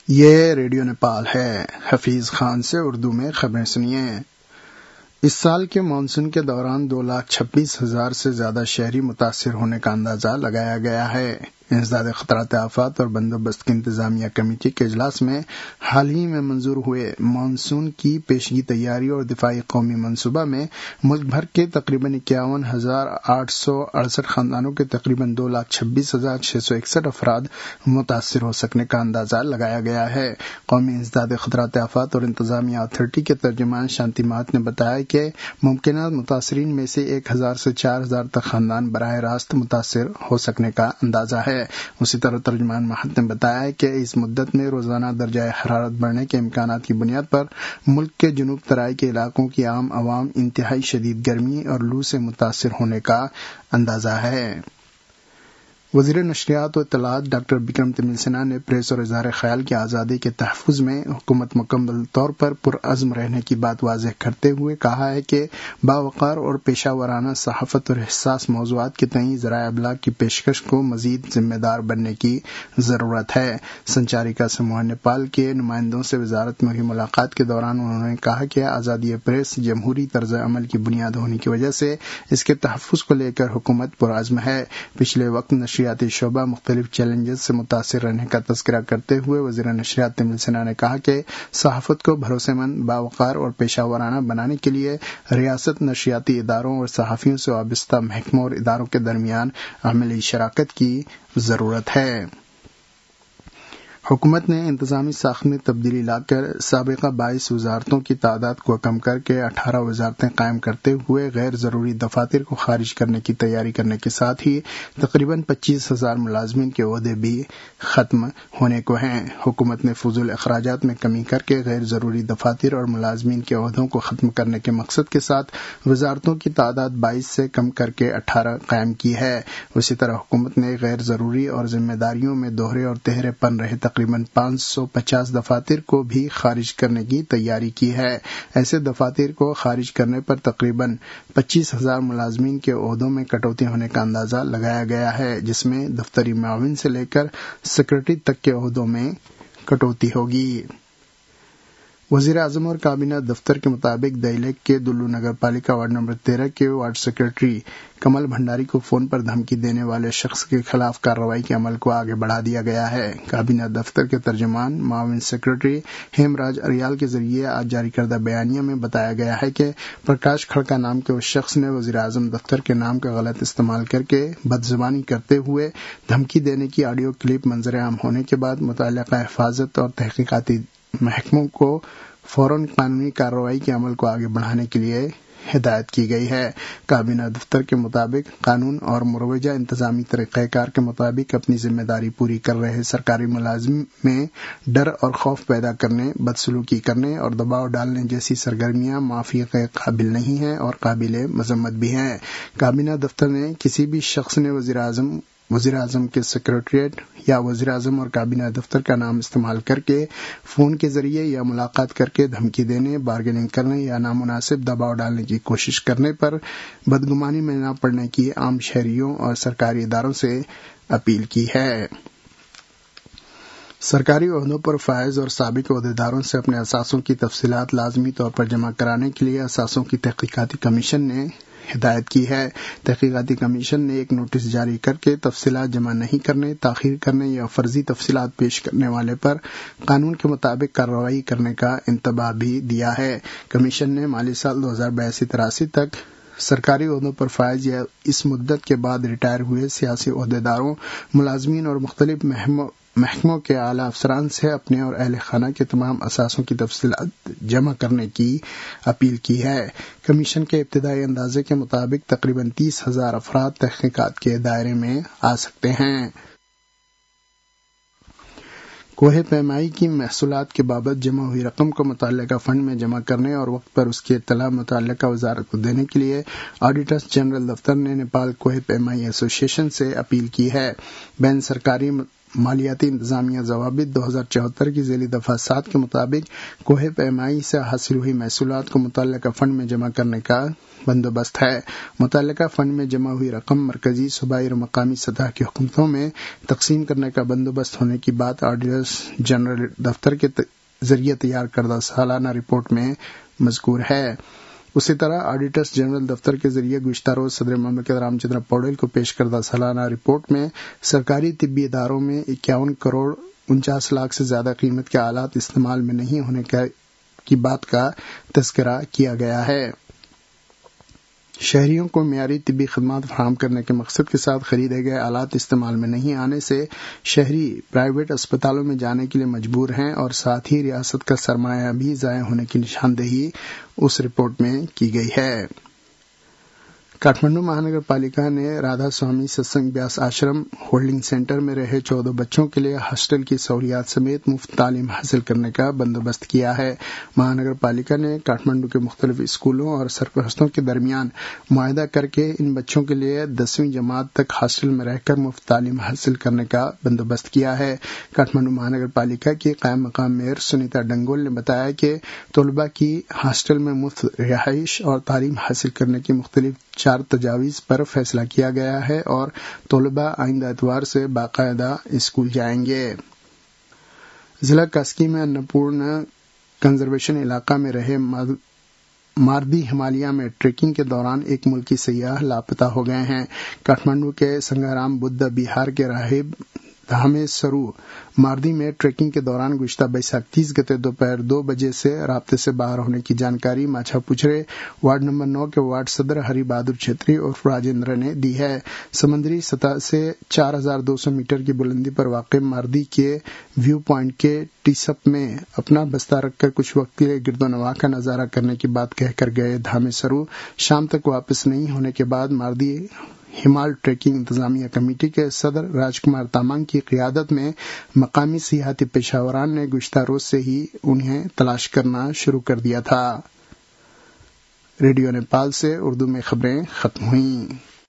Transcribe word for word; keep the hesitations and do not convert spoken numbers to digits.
یہ ریڈیو نیپال ہے۔ حفیظ خان سے اردو میں خبریں سنیے۔ اس سال کے مانسون کے دوران دو لاکھ چھبیس ہزار سے زیادہ شہری متاثر ہونے کا اندازہ لگایا گیا ہے۔ انسداد خطرات آفات اور بندوبست کی انتظامیہ کمیٹی کے اجلاس میں حال ہی میں منظور ہوئے مانسون کی پیشگی تیاری اور دفاعی قومی منصوبہ میں ملک بھر کے تقریباً اکیاون ہزار آٹھ سو اڑسٹھ خاندانوں کے تقریباً دو لاکھ چھبیس ہزار چھ سو اکسٹھ افراد متاثر ہو سکنے کا اندازہ لگایا گیا ہے۔ قومی انسداد خطرات آفات اور انتظامیہ اتھارٹی کے ترجمان شانتی مہات نے بتایا کہ ممکنہ متاثرین میں سے ایک ہزار سے چار ہزار تک خاندان براہ راست متاثر ہو سکنے کا اندازہ ہے۔ اسی طرح ترجمان مہات نے بتایا کہ اس مدت میں روزانہ درجہ حرارت بڑھنے کے امکانات کی بنیاد پر ملک کے جنوب ترائی کے علاقوں کی عام عوام انتہائی شدید گرمی اور لو سے متاثر ہونے کا اندازہ ہے۔ وزیر نشریات و اطلاعات ڈاکٹر بکرم تمیل سنہا نے پریس اور اظہار خیال کی آزادی کے تحفظ میں حکومت مکمل طور پر پرعزم رہنے کی بات واضح کرتے ہوئے کہا ہے کہ باوقار اور پیشہ ورانہ صحافت اور حساس موضوعات کے تئیں ذرائع ابلاغ کی پیشکش کو مزید ذمہ دار بننے کی ضرورت ہے۔ سنچاریکا سموہ نیپال کے نمائندوں سے وزارت میں ہوئی ملاقات کے دوران انہوں نے کہا کہ آزادی پریس جمہوری طرز عمل کی بنیاد ہونے کی وجہ سے اس کے تحفظ کو لے کر حکومت پرعزم ہے۔ پچھلے وقت نشریاتی شعبہ مختلف چیلنجز سے متاثر رہنے کا تذکرہ کرتے ہوئے وزیر نشریات تمیل سنہا نے کہا کہ صحافت کو بھروسے مند، باوقار اور پیشہ ورانہ بنانے کے لیے ریاست نشریاتی اداروں اور صحافیوں سے وابستہ محکموں اور اداروں کے درمیان عملی شراکت کی ضرورت ہے۔ حکومت نے انتظامی ساخت میں تبدیلی لا کر سابقہ بائیس وزارتوں کی تعداد کو کم کر کے اٹھارہ وزارتیں قائم کرتے ہوئے غیر ضروری دفاتر کو خارج کرنے کی تیاری کرنے کے ساتھ ہی تقریباً پچیس ہزار ملازمین کے عہدے بھی ختم ہونے کو ہیں۔ حکومت نے فضول اخراجات میں کمی کر کے غیر ضروری دفاتر اور ملازمین کے عہدوں کو ختم کرنے کے مقصد کے ساتھ وزارتوں کی تعداد بائیس سے کم کر کے اٹھارہ قائم کی ہے۔ اسی طرح حکومت نے غیر ضروری اور ذمہ داریوں میں دوہرے اور تہرے پن رہے تقریباً پانچ سو پچاس دفاتر کو بھی خارج کرنے کی تیاری کی ہے۔ ایسے دفاتر کو خارج کرنے پر تقریباً پچیس ہزار ملازمین کے عہدوں میں کٹوتی ہونے کا اندازہ لگایا گیا ہے، جس میں دفتری معاون سے لے کر سیکرٹری تک کے عہدوں میں کٹوتی ہوگی۔ وزیر اعظم اور کابینہ دفتر کے مطابق دہلیک کے دلو نگر پالیکا وارڈ نمبر تیرہ کے وارڈ سیکرٹری کمل بھنڈاری کو فون پر دھمکی دینے والے شخص کے خلاف کارروائی کے عمل کو آگے بڑھا دیا گیا ہے۔ کابینہ دفتر کے ترجمان معاون سیکرٹری ہیم راج اریال کے ذریعے آج جاری کردہ بیانیہ میں بتایا گیا ہے کہ پرکاش کھڑکا نام کے اس شخص نے وزیر اعظم دفتر کے نام کا غلط استعمال کر کے بدزبانی کرتے ہوئے دھمکی دینے کی آڈیو کلپ منظر عام ہونے کے بعد متعلقہ حفاظت اور تحقیقاتی محکموں کو فوراً قانونی کارروائی کے عمل کو آگے بڑھانے کے لیے ہدایت کی گئی ہے۔ کابینہ دفتر کے مطابق قانون اور مروجہ انتظامی طریقہ کار کے مطابق اپنی ذمہ داری پوری کر رہے سرکاری ملازم میں ڈر اور خوف پیدا کرنے، بدسلوکی کرنے اور دباؤ ڈالنے جیسی سرگرمیاں معافی کے قابل نہیں ہیں اور قابل مذمت بھی ہیں۔ کابینہ دفتر نے کسی بھی شخص نے وزیر اعظم وزیر اعظم کے سیکریٹریٹ یا وزیر اعظم اور کابینہ دفتر کا نام استعمال کر کے فون کے ذریعے یا ملاقات کر کے دھمکی دینے، بارگیننگ کرنے یا نامناسب دباؤ ڈالنے کی کوشش کرنے پر بدگمانی میں نہ پڑنے کی عام شہریوں اور سرکاری اداروں سے اپیل کی ہے۔ سرکاری عہدوں پر فائز اور سابق عہدیداروں سے اپنے اثاثوں کی تفصیلات لازمی طور پر جمع کرانے کے لیے اثاثوں کی تحقیقاتی کمیشن نے ہدایت کی ہے۔ تحقیقاتی کمیشن نے ایک نوٹس جاری کر کے تفصیلات جمع نہیں کرنے، تاخیر کرنے یا فرضی تفصیلات پیش کرنے والے پر قانون کے مطابق کارروائی کرنے کا انتباہ بھی دیا ہے۔ کمیشن نے مالی سال دو ہزار بیاسی تراسی تک سرکاری عہدوں پر فائز یا اس مدت کے بعد ریٹائر ہوئے سیاسی عہدیداروں، ملازمین اور مختلف محکموں کے اعلی افسران سے اپنے اور اہل خانہ کے تمام اثاثوں کی تفصیلات جمع کرنے کی اپیل کی ہے۔ کمیشن کے ابتدائی اندازے کے مطابق تقریباً تیس ہزار افراد تحقیقات کے دائرے میں آ سکتے ہیں۔ کوہ پیمائی کی محصولات کے بابت جمع ہوئی رقم کو متعلقہ فنڈ میں جمع کرنے اور وقت پر اس کی اطلاع متعلقہ وزارت کو دینے کے لیے آڈیٹرز جنرل دفتر نے نیپال کوہ پیمائی ایسوسی ایشن سے اپیل کی ہے۔ بین سرکاری مالیاتی انتظامیہ ضوابط دو ہزار چوہتر کی ذیلی دفعہ سات کے مطابق کوہ پیمائی سے حاصل ہوئی محصولات کو متعلقہ فنڈ میں جمع کرنے کا بندوبست ہے۔ متعلقہ فنڈ میں جمع ہوئی رقم مرکزی، صوبائی اور مقامی سطح کی حکومتوں میں تقسیم کرنے کا بندوبست ہونے کی بات آڈیٹرز جنرل دفتر کے ذریعے تیار کردہ سالانہ رپورٹ میں مذکور ہے۔ اسی طرح آڈیٹرز جنرل دفتر کے ذریعے گزشتہ روز صدر مملکت رام چندر پوڈیل کو پیش کردہ سالانہ رپورٹ میں سرکاری طبی اداروں میں اکیاون کروڑ انچاس لاکھ سے زیادہ قیمت کے آلات استعمال میں نہیں ہونے کی بات کا تذکرہ کیا گیا ہے۔ شہریوں کو معیاری طبی خدمات فراہم کرنے کے مقصد کے ساتھ خریدے گئے آلات استعمال میں نہیں آنے سے شہری پرائیویٹ اسپتالوں میں جانے کے لیے مجبور ہیں اور ساتھ ہی ریاست کا سرمایہ بھی ضائع ہونے کی نشاندہی اس رپورٹ میں کی گئی ہے۔ کاٹھمنڈو مہانگر پالیکا نے رادھا سوامی ستسنگ بیاس آشرم ہولڈنگ سینٹر میں رہے چودہ بچوں کے لیے ہاسٹل کی سہولیات سمیت مفت تعلیم حاصل کرنے کا بندوبست کیا ہے۔ مہانگر پالیکا نے کاٹھمنڈو کے مختلف اسکولوں اور سرپرستوں کے درمیان معاہدہ کر کے ان بچوں کے لیے دسویں جماعت تک ہاسٹل میں رہ کر مفت تعلیم حاصل کرنے کا بندوبست کیا ہے۔ کاٹھمنڈو مہانگر پالیکا کی قائم مقام میئر سنیتا ڈنگول نے بتایا کہ طلباء کی ہاسٹل میں مفت رہائش اور تعلیم حاصل کرنے کی مختلف چار تجاویز پر فیصلہ کیا گیا ہے اور طلباء آئندہ اتوار سے باقاعدہ اسکول جائیں گے۔ ضلع کاسکی میں اناپورنا کنزرویشن علاقہ میں رہے ماردی ہمالیہ میں ٹریکنگ کے دوران ایک ملکی سیاح لاپتہ ہو گئے ہیں۔ کاٹھمنڈو کے سنگارام بدھا بہار کے راہب دھامے سرو ماردی میں ٹریکنگ کے دوران گزشتہ بیساکھ تیس گتے دوپہر دو بجے سے رابطے سے باہر ہونے کی جانکاری ماچھا پچھرے وارڈ نمبر نو کے وارڈ صدر ہری بہادر چھیتری اور راجندر نے دی ہے۔ سمندری سطح سے چار ہزار دو سو میٹر کی بلندی پر واقع ماردی کے ویو پوائنٹ کے ٹیسپ میں اپنا بستہ رکھ کر کچھ وقت کے لیے گرد و نواح کا نظارہ کرنے کی بات کہہ کر گئے دھامے سرو شام تک واپس نہیں ہونے کے بعد ماردی ہمال ٹریکنگ انتظامیہ کمیٹی کے صدر راج کمار تامنگ کی قیادت میں مقامی سیاحتی پیشہ وران نے گزشتہ روز سے ہی انہیں تلاش کرنا شروع کر دیا تھا۔ ریڈیو نیپال سے اردو میں خبریں ختم ہوئیں۔